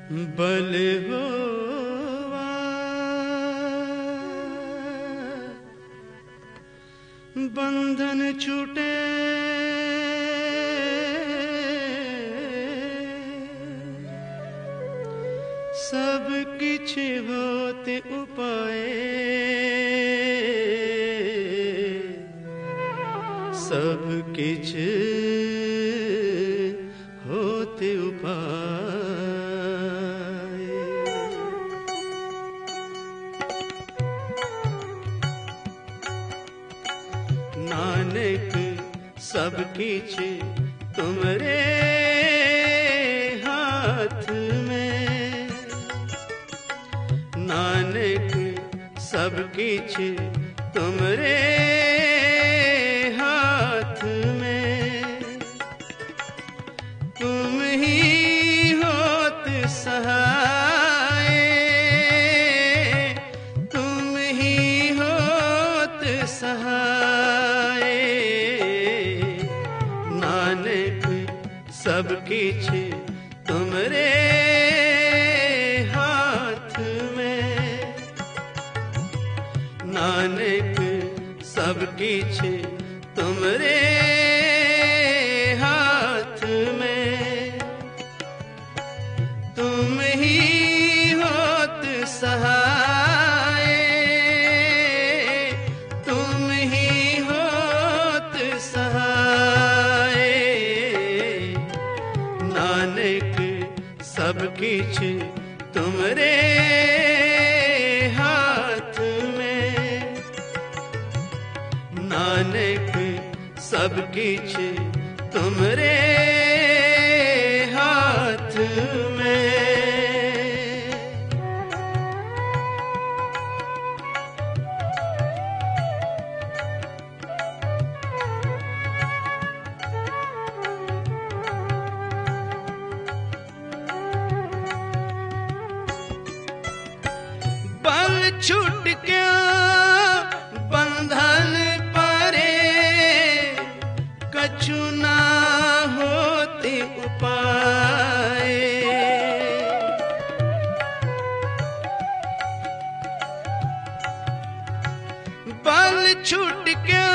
बल होवा बंधन छूटे सब किछ होते उपाय सब किछ होते उपाय। नानक सब किछ तुमरे हाथ में, नानक सब किछ तुमरे हाथ में। तुम ही होत सहाय, तुम ही होत सहाय। नानक सब किछ तुमरे हाथ में, नानक सब किछ तुमरे हाथ में। तुम ही होत सहाय, तुम ही होत सहाय। नानक सब किछ तुमरे हाथ में, नानक सब किछ तुमरे हाथ में। बल छूट गया बंधन परे, कछु ना होते उपाय। बल छूट गया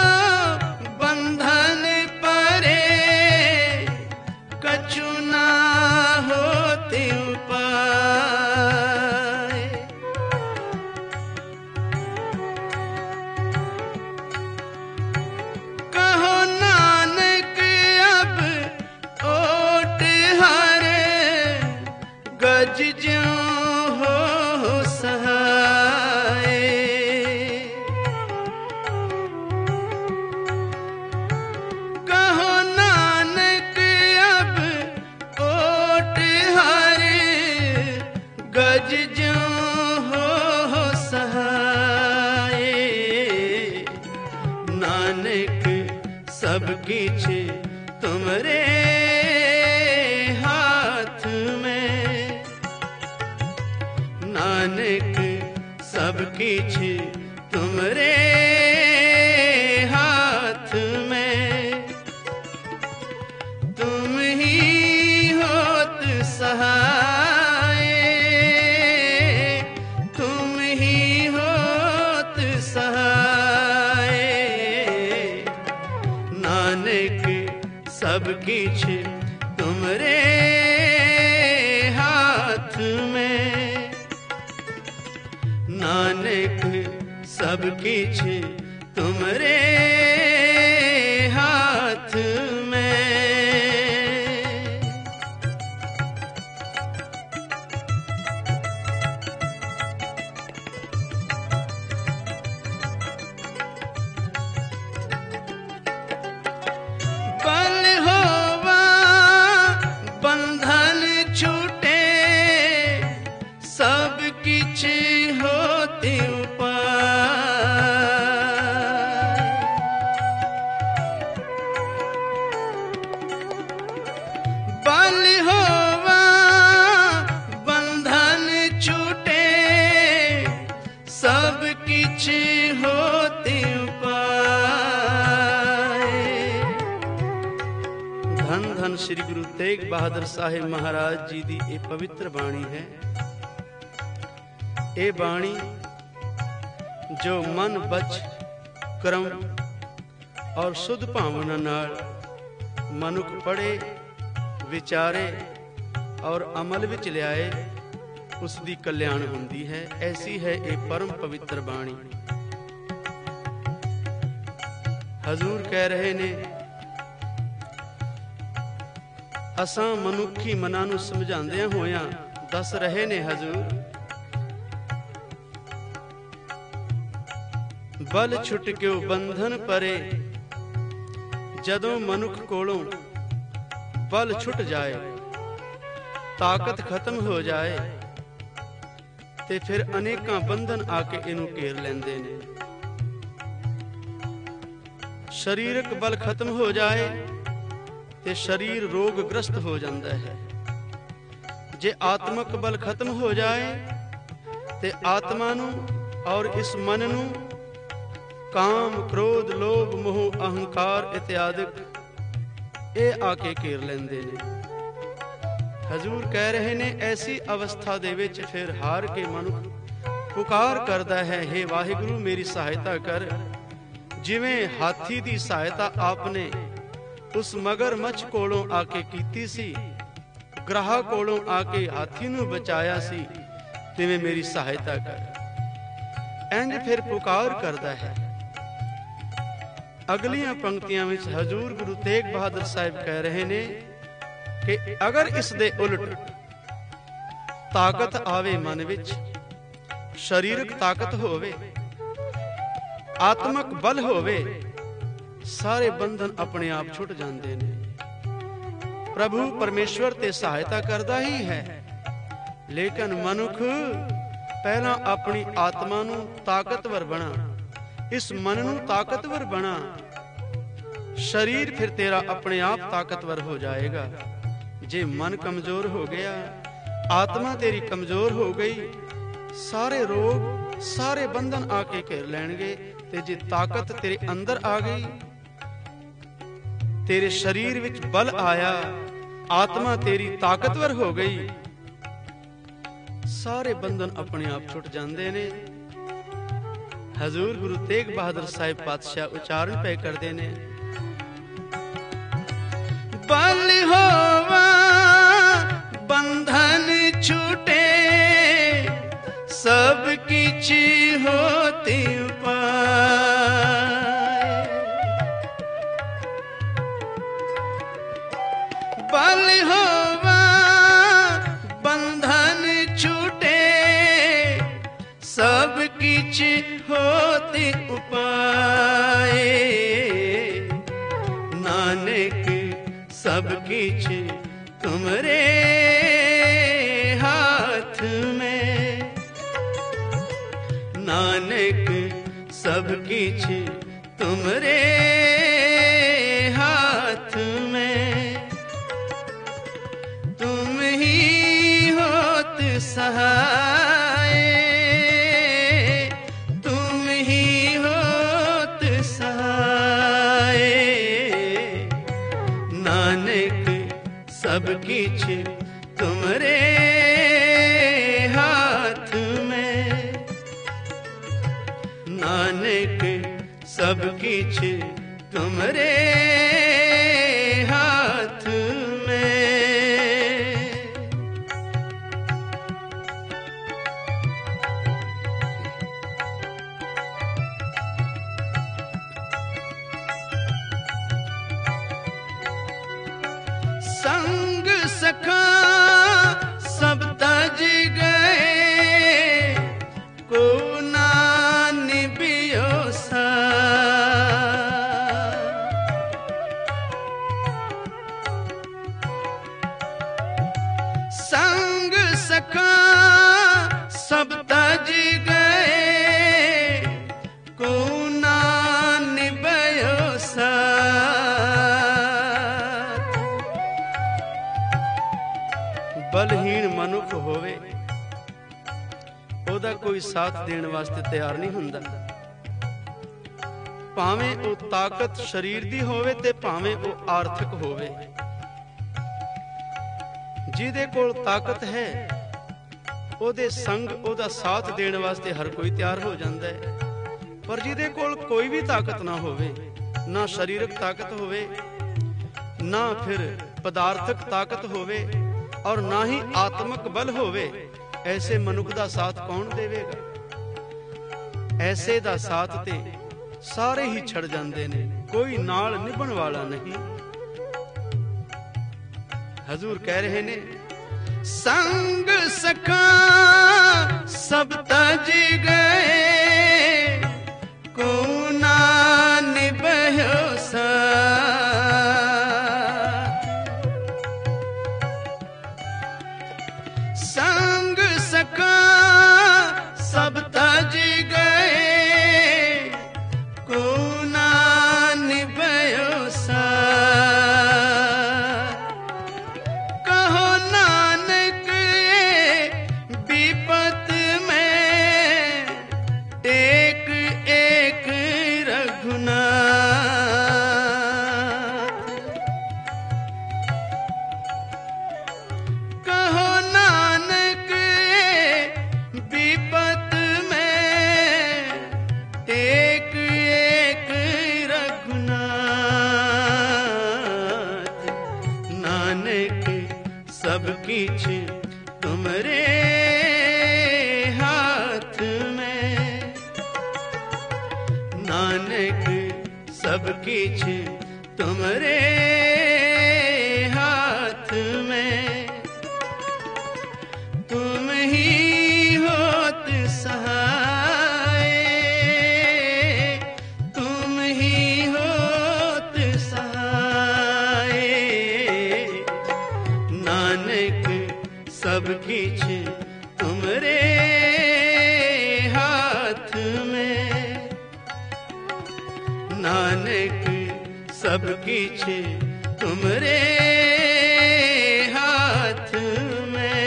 बंधन परे, कछु ना होते उपाय। कहो नानक अब ओट हारे, गज ज्यों हो सहाय। कहो नानक अब ओट हारे, गज ज्यों हो सहाय। नानक सब किछ तुमरे हाथ में, नानक सब किछ तुमरे हाथ में। तुम ही होत सहाय, तुम ही होत सहाय। नानक सब किछ तुमरे हाथ में, नानक सब किछ तुमरे हाथ में। बल होवा बंधन छूटे सब किछ होते उपाय। बल होवा बंधन छूटे सब किछ होते उपाय। धन धन श्री गुरु तेग बहादुर साहिब महाराज जी दी ये पवित्र बाणी है। ये बाणी जो मन बच कर्म और शुद्ध भावना नाल मनुख पढ़े विचारे और अमल विच लियाए उसकी कल्याण हुंदी है। ऐसी है ये परम पवित्र बाणी। हजूर कह रहे ने असां मनुखी मनां नूं समझांदियां होइयां दस रहे ने हजूर, बल छुट क्यों बंधन परे, जदों मनुख कोलों बल छुट जाए ताकत खत्म हो जाए ते फिर अनेकां बंधन आके इनू घेर लैंदे ने। शरीरक बल खत्म हो जाए ते शरीर रोगग्रस्त हो जाता है। जे आत्मक बल खत्म हो जाए ते आत्मा नू और इस मन नू काम क्रोध लोभ मोह अहंकार इत्यादि ये आके घेर लेंदे ने। हजूर कह रहे ने ऐसी अवस्था दे विच फिर हार के मनुख पुकार करता है, हे वाहिगुरु मेरी सहायता कर। जिवें हाथी दी सहायता आपने उस मगरमच्छ कोलों आके कीती सी, ग्राह कोलों आके हाथी नू बचाया सी, तिवें मेरी सहायता कर। इंज फिर पुकार करता है। अगलियां पंक्तियां विच हजूर गुरु तेग बहादुर साहिब कह रहे ने कि अगर इस दे उलट ताकत आवे मन विच, शरीरक ताकत होवे, आत्मक बल होवे, सारे बंधन अपने आप छुट जाते ने। प्रभु परमेश्वर ते सहायता करता ही है, लेकिन मनुख पहला अपनी आत्मा नू ताकतवर बना, इस मन नू ताकतवर बना, शरीर फिर तेरा अपने आप ताकतवर हो जाएगा। जे मन कमजोर हो गया, आत्मा तेरी कमजोर हो गई, सारे रोग सारे बंधन आके घेर लैणगे। ते जे ताकत तेरे अंदर आ गई, तेरे शरीर विच बल आया, आत्मा तेरी ताकतवर हो गई, सारे बंधन अपने आप छुट जाते ने। हजूर गुरु तेग बहादुर साहिब पातशाह उच्चारण पे करते ने, बल होवा बंधन छूटे सब किछ होते उपाय। बल होवा बंधन छूटे सब किछ होते उपाय। नानक सब किछ तुमरे हाथ में, नानक सब किछ तुमरे हाथ में। तुम ही होत सहाय, तुम ही होत सहाय। नानक सब किछ तुमरे हाथ में, नानक सब किछ तुमरे हाथ में। संग सखा सब तज गए, को ना निभियो सा। संग सखा सब तज गए, को ना निभयो सा। बलहीन मनुख होवे, ओदा कोई साथ देने वास्ते तैयार नहीं हुंदा। भावें वो ताकत शरीर दी होवे ते भावें वो आर्थिक होवे, ਜਿਹਦੇ ਕੋਲ ਤਾਕਤ ਹੈ ਉਹਦੇ ਸੰਗ, ਉਹਦਾ ਸਾਥ ਦੇਣ ਵਾਸਤੇ ਹਰ ਕੋਈ ਤਿਆਰ ਹੋ ਜਾਂਦਾ ਹੈ। ਪਰ ਜਿਹਦੇ ਕੋਲ ਕੋਈ ਵੀ ਤਾਕਤ ਨਾ ਹੋਵੇ, ਨਾ ਸਰੀਰਕ ਤਾਕਤ ਹੋਵੇ, ਨਾ ਫਿਰ ਪਦਾਰਥਕ ਤਾਕਤ ਹੋਵੇ, ਔਰ ਨਾ ਹੀ ਆਤਮਿਕ ਬਲ ਹੋਵੇ, ਐਸੇ ਮਨੁੱਖ ਦਾ ਸਾਥ ਕੌਣ ਦੇਵੇਗਾ? ਐਸੇ ਦਾ ਸਾਥ ਤੇ ਸਾਰੇ ਹੀ ਛੱਡ ਜਾਂਦੇ ਨੇ, ਕੋਈ ਨਾਲ ਨਿਭਣ ਵਾਲਾ ਨਹੀਂ। ਹਜ਼ੂਰ ਕਹਿ ਰਹੇ ਨੇ, ਸੰਗ ਸਖਾ ਸਭ ਤਜ ਗਏ, ਕੋ ਨਾ ਨਿਭਿਓ ਸਾਥ। ਸੰਗ ਸਖਾ ਸਭ ਤਜ ਗਏ, ਕੋ ਨਾ ਨਿਭਿਓ ਸਾਥ। ਕਹੋ ਨਾਨਕ ਵਿਪਤ ਮੈਂ ਟੇਕ ਏਕ ਰਘੁਨਾਥ। ਕਹੋ ਨਾਨਕ ਵਿਪਤ ਮੈਂ ਟੇਕ ਏਕ ਰਘੁਨਾਥ। ਨਾਨਕ सब किछ तुमरे हाथ में, नानक सब किछ तुमरे हाथ में। तुम ही होत सहाय, तुम ही होत सहाय। नानक सब किछ तुमरे हाथ में, नानक सब किछ तुमरे हाथ में।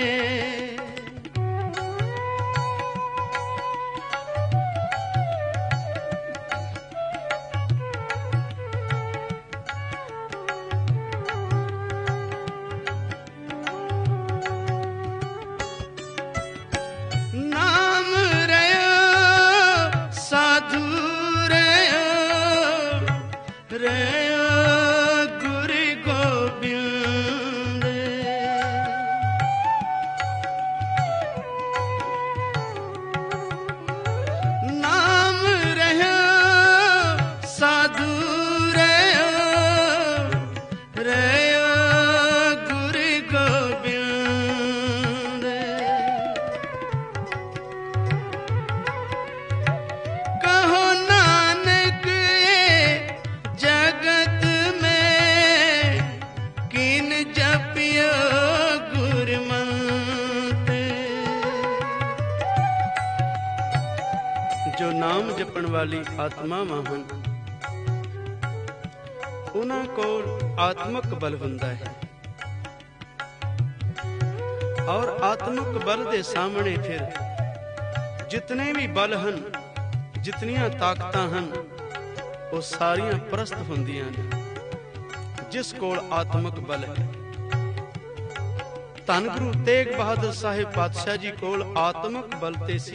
नाम रयो साधु रयो, रयो गुरु गोबिंद। नाम रयो साधु रयो, रयो गुरु गोबिंद। कहो नानक जगत में किन जपियो गुरमंत। जो नाम जपण वाली आत्मावां ਹਨ, ਉਹਨਾਂ ਕੋਲ ਆਤਮਿਕ ਬਲ ਹੁੰਦਾ ਹੈ, ਔਰ ਆਤਮਿਕ ਬਲ ਦੇ ਸਾਹਮਣੇ ਫਿਰ ਜਿਤਨੇ ਵੀ ਬਲ ਹਨ, ਜਿਤਨੀਆਂ ਤਾਕਤਾਂ ਹਨ, ਉਹ ਸਾਰੀਆਂ ਪ੍ਰਸਤ ਹੁੰਦੀਆਂ ਨੇ ਜਿਸ ਕੋਲ ਆਤਮਿਕ ਬਲ ਹੈ। ਧੰਨ ਗੁਰੂ ਤੇਗ ਬਹਾਦਰ ਸਾਹਿਬ ਪਾਤਸ਼ਾਹ ਜੀ ਕੋਲ ਆਤਮਿਕ ਬਲ ਤੇ ਸੀ,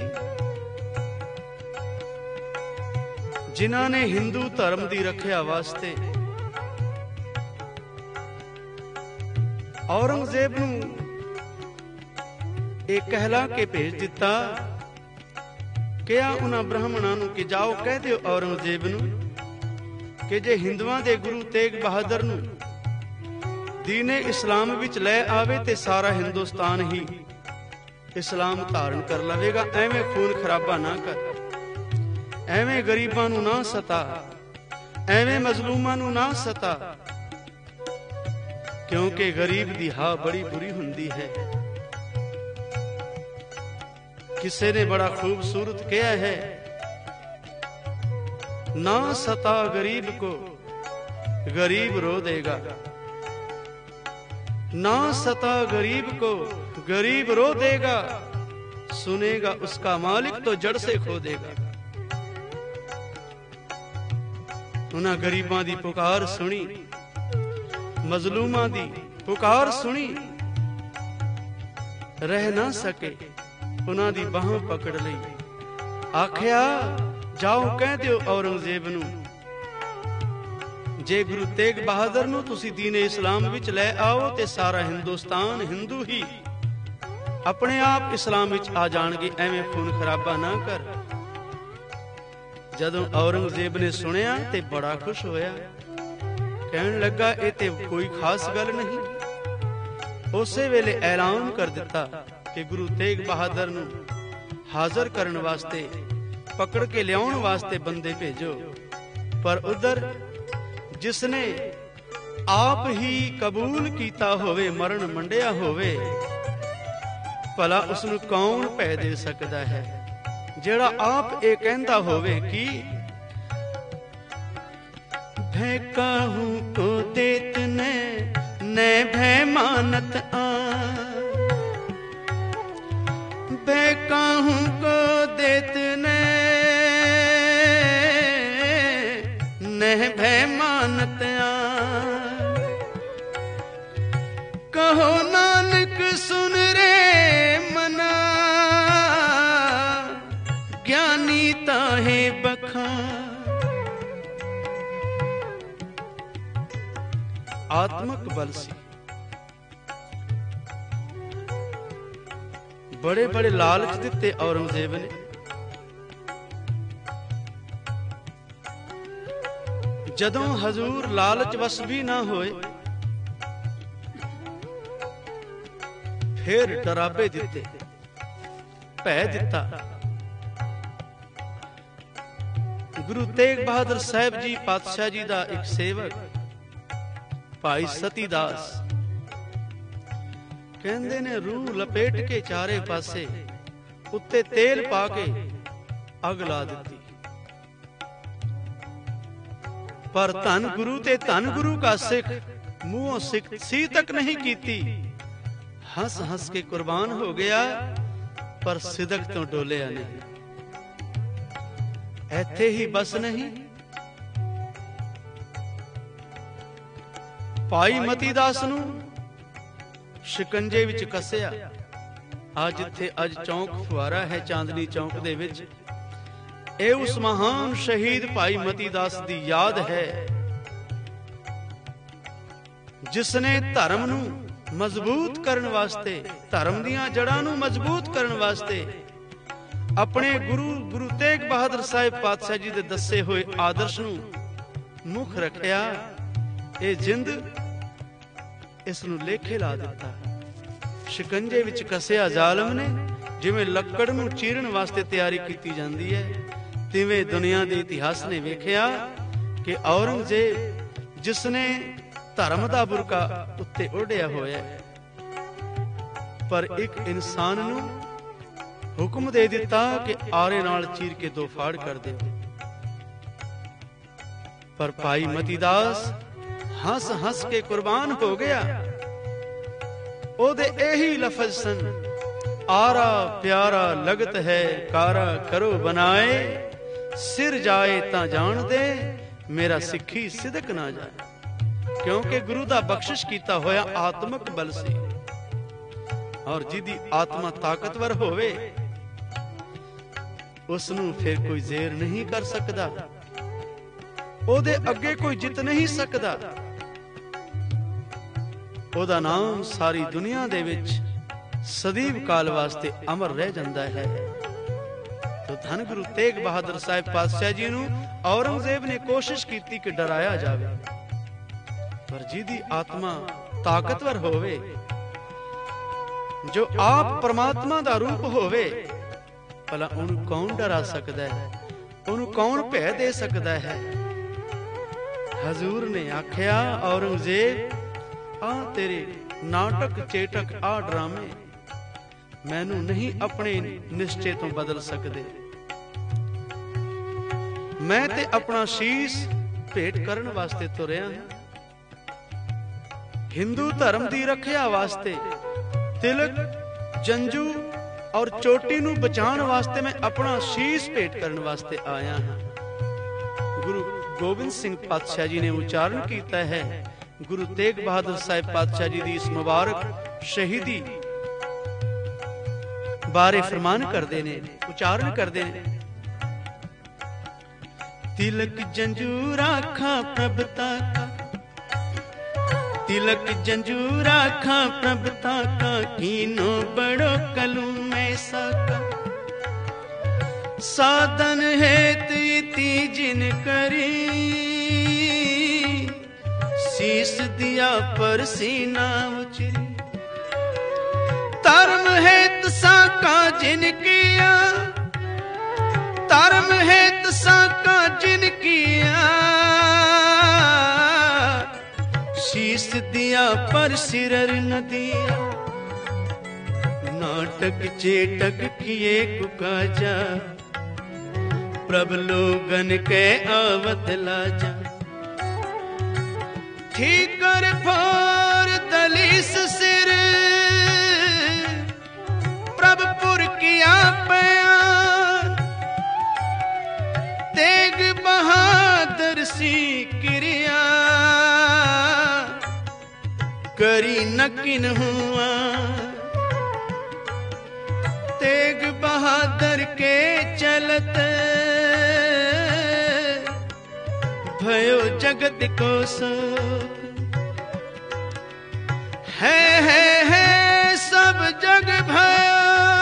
ਜਿਨ੍ਹਾਂ ਨੇ ਹਿੰਦੂ ਧਰਮ ਦੀ ਰੱਖਿਆ ਵਾਸਤੇ ਔਰੰਗਜ਼ੇਬ ਨੂੰ ਇਹ ਕਹਿਲਾ ਕੇ ਭੇਜ ਦਿੱਤਾ। ਕਿਹਾ ਉਹਨਾਂ ਬ੍ਰਾਹਮਣਾਂ ਨੂੰ ਕਿ ਜਾਓ ਕਹਿ ਦਿਓ ਔਰੰਗਜ਼ੇਬ ਨੂੰ ਕਿ ਜੇ ਹਿੰਦੂਆਂ ਦੇ ਗੁਰੂ ਤੇਗ ਬਹਾਦਰ ਨੂੰ ਦੀਨੇ ਇਸਲਾਮ ਵਿੱਚ ਲੈ ਆਵੇ ਤੇ ਸਾਰਾ ਹਿੰਦੁਸਤਾਨ ਹੀ ਇਸਲਾਮ ਧਾਰਨ ਕਰ ਲਵੇਗਾ। ਐਵੇਂ ਖੂਨ ਖਰਾਬਾ ਨਾ ਕਰ, ਐਵੇਂ ਗਰੀਬਾਂ ਨੂੰ ਨਾ ਸਤਾ, ਐਵੇਂ ਮਜ਼ਲੂਮਾਂ ਨੂੰ ਨਾ ਸਤਾ, ਕਿਉਂਕਿ ਗਰੀਬ ਦੀ ਹਾ ਬੜੀ ਬੁਰੀ ਹੁੰਦੀ ਹੈ। ਕਿਸੇ ਨੇ ਬੜਾ ਖੂਬਸੂਰਤ ਕਿਹਾ ਹੈ, ना सता गरीब को गरीब रो देगा, ना सता गरीब को गरीब रो देगा, सुनेगा उसका मालिक तो जड़ से खो देगा। उन्हां गरीबां दी पुकार सुनी, मजलूमां दी पुकार सुनी, ਰਹਿ ਨਾ ਸਕੇ, ਉਹਨਾਂ ਦੀ ਬਾਹਾਂ ਪਕੜ ਲਈ। ਆਖਿਆ ਜਾਓ ਕਹਿ ਦਿਓ ਔਰੰਗਜ਼ੇਬ ਨੂੰ, ਜੇ ਗੁਰੂ ਤੇਗ ਬਹਾਦਰ ਨੂੰ ਤੁਸੀਂ ਦੀਨ ਇਸਲਾਮ ਵਿੱਚ ਲੈ ਆਓ ਤੇ ਸਾਰਾ ਹਿੰਦੁਸਤਾਨ ਹਿੰਦੂ ਹੀ ਆਪਣੇ ਆਪ ਇਸਲਾਮ ਵਿੱਚ ਆ ਜਾਣਗੇ, ਐਵੇਂ ਖੂਨ ਖਰਾਬਾ ਨਾ ਕਰ। ਜਦੋਂ ਔਰੰਗਜ਼ੇਬ ਨੇ ਸੁਣਿਆ ਤੇ ਬੜਾ ਖੁਸ਼ ਹੋਇਆ, ਕਹਿਣ ਲੱਗਾ ਇਹ ਤੇ ਕੋਈ ਖਾਸ ਗੱਲ ਨਹੀਂ। ਉਸੇ ਵੇਲੇ ਐਲਾਨ ਕਰ ਦਿੱਤਾ ਕਿ ਗੁਰੂ ਤੇਗ ਬਹਾਦਰ ਨੂੰ ਹਾਜ਼ਰ ਕਰਨ ਵਾਸਤੇ, ਪਕੜ ਕੇ ਲਿਆਉਣ ਵਾਸਤੇ ਬੰਦੇ ਭੇਜੋ। ਪਰ ਉਧਰ ਜਿਸਨੇ ਆਪ ਹੀ ਕਬੂਲ ਕੀਤਾ ਹੋਵੇ, ਮਰਨ ਮੰਡਿਆ ਹੋਵੇ, ਭਲਾ ਉਸ ਨੂੰ ਕੌਣ ਭੈ ਦੇ ਸਕਦਾ ਹੈ? ਜਿਹੜਾ ਆਪ ਇਹ ਕਹਿੰਦਾ ਹੋਵੇ ਕਿ भय काहू को देत न भय मानत भय काहू को देत न भय मानत कहो नानक सुन रे मना ज्ञानी ताहे बखा। आत्मक बल से बड़े बड़े लालच दिते औरंगजेब ने। जदों हजूर लालच वस भी ना होए, फिर डराबे दिते, भै दिता। गुरु तेग बहादुर साहब जी पातशाह जी का एक सेवक भाई सती दास कहंदे ने रूह लपेट के चारे पासे उत्ते तेल पा के अग ला दिती, पर धन गुरु ते धन गुरु का सिख मुंहों सी तक नहीं कीती। हंस हंस के कुर्बान हो गया, पर सिदक तो डोलिया नहीं। ऐथे ही बस नहीं, ਭਾਈ ਮਤੀ ਦਾਸ ਨੂੰ ਸ਼ਿਕੰਜੇ ਵਿੱਚ ਕੱਸਿਆ। ਅੱਜ ਜਿੱਥੇ ਅੱਜ ਚੌਂਕ ਫੁਆਰਾ ਹੈ ਚਾਂਦਨੀ ਚੌਂਕ ਦੇ ਵਿੱਚ, ਇਹ ਉਸ ਮਹਾਨ ਸ਼ਹੀਦ ਭਾਈ ਮਤੀ ਦਾਸ ਦੀ ਯਾਦ ਹੈ, ਜਿਸ ਨੇ ਧਰਮ ਨੂੰ ਮਜ਼ਬੂਤ ਕਰਨ ਵਾਸਤੇ, ਧਰਮ ਦੀਆਂ ਜੜ੍ਹਾਂ ਨੂੰ ਮਜ਼ਬੂਤ ਕਰਨ ਵਾਸਤੇ ਆਪਣੇ ਗੁਰੂ ਤੇਗ ਬਹਾਦਰ ਸਾਹਿਬ ਪਾਤਸ਼ਾਹ ਜੀ ਦੇ ਦੱਸੇ ਹੋਏ ਆਦਰਸ਼ ਨੂੰ ਮੁੱਖ ਰੱਖਿਆ। ਇਹ ਜਿੰਦ ਇਸ ਨੂੰ ਲੇਖੇ ਲਾ ਦਿੱਤਾ। ਸ਼ਿਕੰਜੇ ਵਿੱਚ ਕੱਸਿਆ ਜ਼ਾਲਮ ਨੇ, ਜਿਵੇਂ ਲੱਕੜ ਨੂੰ ਚੀਰਨ ਵਾਸਤੇ ਤਿਆਰੀ ਕੀਤੀ ਜਾਂਦੀ ਹੈ, ਤਿਵੇਂ ਦੁਨੀਆ ਦੇ ਇਤਿਹਾਸ ਨੇ ਵੇਖਿਆ ਕਿ ਔਰੰਗਜ਼ੇਬ ਜਿਸ ਨੇ ਧਰਮ ਦਾ ਬੁਰਕਾ ਉੱਤੇ ਓਢਿਆ ਹੋਇਆ, ਪਰ ਇੱਕ ਇਨਸਾਨ ਨੂੰ ਹੁਕਮ ਦੇ ਦਿੱਤਾ ਕਿ ਆਰੇ ਨਾਲ ਚੀਰ ਕੇ ਦੋ ਫਾੜ ਕਰ ਦਿਓ। ਪਰ ਭਾਈ ਮਤੀ ਦਾਸ हंस हंस के कुर्बान हो गया। ओदे यही लफज सन, आरा प्यारा लगत है कारा करो बनाए, सिर जाए ता जान दे मेरा सिखी सिदक ना जाए। क्योंकि गुरु दा बख्शिश किया होया आत्मक बल से, और जिदी आत्मा ताकतवर होवे उसनू फिर कोई जेर नहीं कर सकता, ओदे अगे कोई जित नहीं सकता। ਉਹਦਾ ਨਾਮ ਸਾਰੀ ਦੁਨੀਆ ਦੇ ਵਿੱਚ ਸਦੀਵ ਕਾਲ ਵਾਸਤੇ ਅਮਰ ਰਹਿ ਜਾਂਦਾ ਹੈ। तो धन गुरु तेग बहादुर साहिब पातशाह जी ਨੂੰ औरंगजेब ने कोशिश ਕੀਤੀ ਕਿ ਡਰਾਇਆ ਜਾਵੇ, ਪਰ ਜਿਹਦੀ ਆਤਮਾ ਤਾਕਤਵਰ ਹੋਵੇ, ਜੋ ਆਪ ਪਰਮਾਤਮਾ ਦਾ ਰੂਪ ਹੋਵੇ, ਭਲਾ ਉਹਨੂੰ ਕੌਣ ਡਰਾ ਸਕਦਾ ਹੈ, ਉਹਨੂੰ ਕੌਣ ਭੈ ਦੇ ਸਕਦਾ ਹੈ। ਹਜ਼ੂਰ ਨੇ ਆਖਿਆ, औरंगजेब ਆ ਤੇਰੇ ਨਾਟਕ ਚੇਟਕ ਆ ਡਰਾਮੇ ਮੈਨੂੰ ਨਹੀਂ ਆਪਣੇ ਨਿਸ਼ਚੇ ਤੋਂ ਬਦਲ ਸਕਦੇ। ਮੈਂ ਤੇ ਆਪਣਾ ਸ਼ੀਸ਼ ਭੇਟ ਕਰਨ ਵਾਸਤੇ ਤੁਰਿਆ ਹਾਂ। ਹਿੰਦੂ ਧਰਮ ਦੀ ਰੱਖਿਆ ਵਾਸਤੇ, ਤਿਲਕ, ਜੰਜੂ ਔਰ ਚੋਟੀ ਨੂੰ ਬਚਾਉਣ ਵਾਸਤੇ ਮੈਂ ਆਪਣਾ ਸ਼ੀਸ਼ ਭੇਟ ਕਰਨ ਵਾਸਤੇ ਆਇਆ ਹਾਂ। ਗੁਰੂ ਗੋਬਿੰਦ ਸਿੰਘ ਪਾਤਸ਼ਾਹ ਜੀ ਨੇ ਉਚਾਰਨ ਕੀਤਾ ਹੈ, ਗੁਰੂ ਤੇਗ ਬਹਾਦਰ ਸਾਹਿਬ ਪਾਤਸ਼ਾਹ ਜੀ ਦੀ ਇਸ ਮੁਬਾਰਕ ਸ਼ਹੀਦੀ बारे फरमान करते ने, उचारण करते ने। तिलक जंजूर आखा प्रभता का, तिलक जंजूर आखा प्रभता का, कीनो बड़ो कलू में साका। साधन हेत इति जिन करी, शीस दिया पर सीना उचरी। धर्म हेत साका जिन किया, धर्म हेत साका जिन किया। शीस दिया पर सिरर न दिया। नाटक चेटक किए कुकाजा, प्रभ लोगन के आवत लाजा। ठीकर फोर दलीस सिर, प्रभपुर किया प्यार। तेग बहादुर सी क्रिया, करी नकिन हुआ। तेग बहादुर के चलते, भयो जगत को शोक। है सब जग भयो,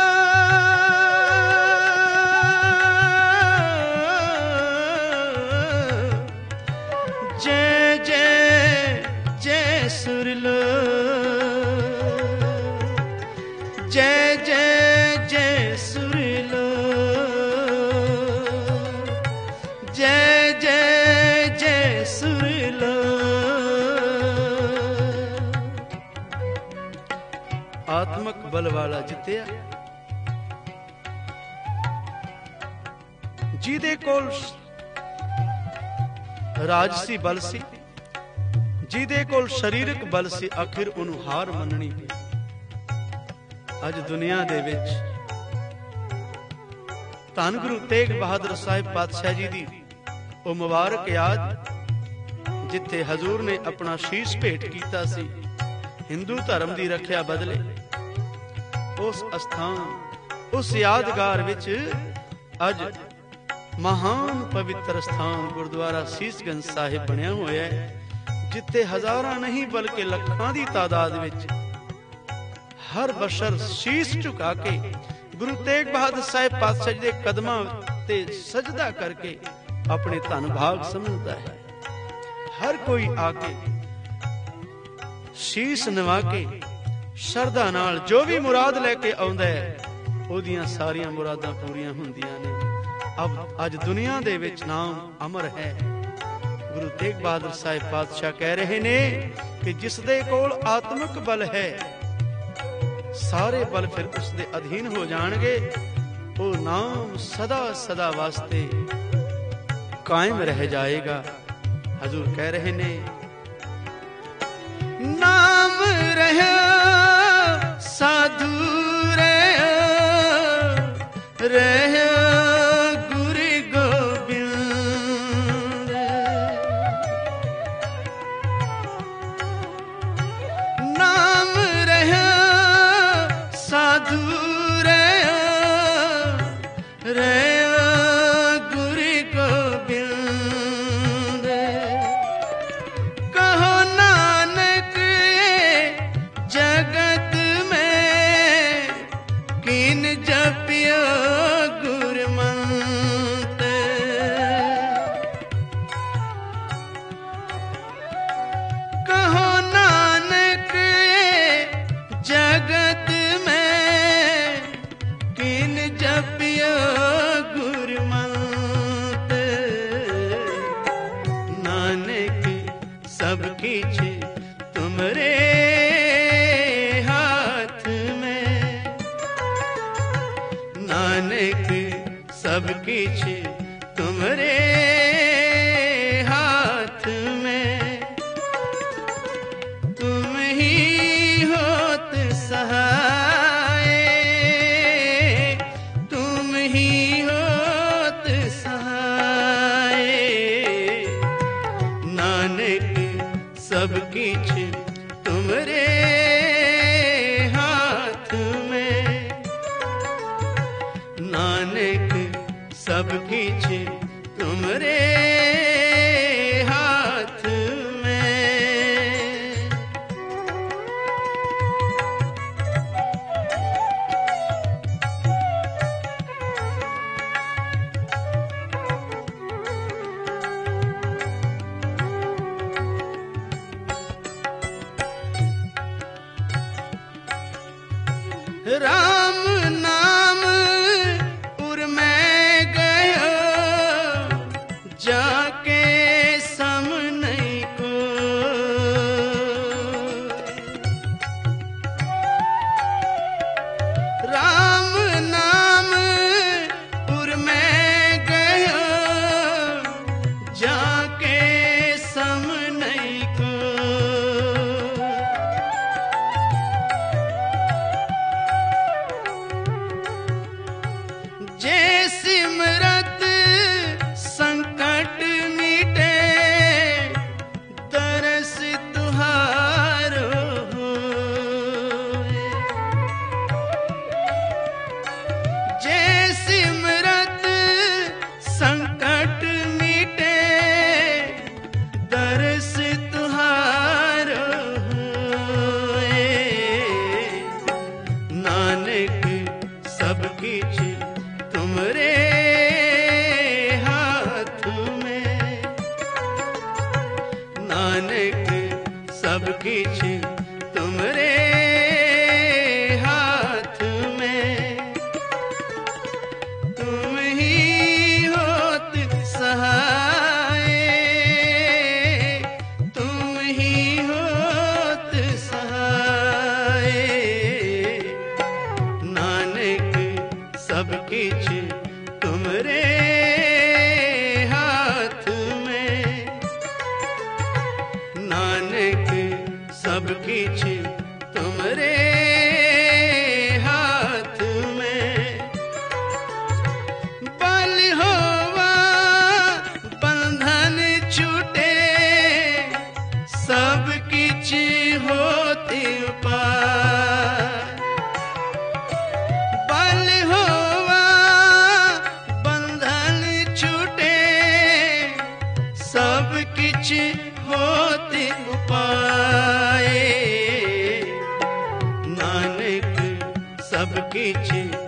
जय जय जय सुरलो, जय जय जय सुरलो, जय जय जय सुरलो। आत्मक बल वाला जितया, ਜਿਹਦੇ ਕੋਲ ਰਾਜਸੀ ਬਲ ਸੀ, ਜਿਹਦੇ ਕੋਲ ਸਰੀਰਕ ਬਲ ਸੀ, ਆਖਿਰ ਉਹਨੂੰ ਹਾਰ ਮੰਨਣੀ ਪਈ। ਅੱਜ ਦੁਨੀਆ ਦੇ ਵਿੱਚ ਧੰਨ ਗੁਰੂ ਤੇਗ ਬਹਾਦਰ ਸਾਹਿਬ ਪਾਤਸ਼ਾਹ ਜੀ ਦੀ ਉਹ ਮੁਬਾਰਕ ਯਾਦ, ਜਿੱਥੇ ਹਜ਼ੂਰ ਨੇ ਆਪਣਾ ਸ਼ੀਸ਼ ਭੇਟ ਕੀਤਾ ਸੀ ਹਿੰਦੂ ਧਰਮ ਦੀ ਰੱਖਿਆ ਬਦਲੇ। ਉਸ ਅਸਥਾਨ, ਉਸ ਯਾਦਗਾਰ ਵਿੱਚ ਅੱਜ महान पवित्र स्थान गुरुद्वारा शीशगंज साहिब बनया होया है, जिथे हजारां नहीं बल्कि लखां दी तादाद विच हर बशर शीश झुका के गुरु तेग बहादुर साहिब पातशाह जी दे कदमां ते सजदा करके अपने धन भाग समझदा है। हर कोई आके शीश नवा के शरधा नाल जो भी मुराद लेके आउंदा है, ओदियां सारियां मुरादां पूरीआं हुंदियां ने। अब आज दुनिया दे विच नाम अमर है। गुरु तेग बहादुर साहिब पातशाह कह रहे ने कि जिस दे कोल आत्मिक बल है, सारे बल फिर उस दे अधीन हो जाणगे। वो नाम सदा सदा वास्ते कायम रह जाएगा। हजूर कह रहे ने, नाम रहे साधु रहे सब किछ तुमरे हाथ में, तुम ही होत सहाय, तुम ही होत सहाय। नानक सब किछ तुमरे हाथ में, सब किछ तुमरे हाथ में। राम नाम उर मैं गयो जाके सामने को। राम नाम उर मैं गयो जाके सामने को। जे सिमरत संकट मिटे तरस तुहारो होए। जे सिमरत संकट मिटे तरस तुहारो होए। नानक सब किछ तुमरे हाथ में। नानक सब किछ तुमरे हाथ में। तुम ही होत सहाय, तुम ही होत सहाय। नानक सब किछ तुमरे हाथ में। नानक सब किछ तुमरे हाथ में। बल होवा बंधन छूटे सब किछ होते उपाय। बल होवा बंधन छूटे सब किछ होते उपाय। नानक सब किछ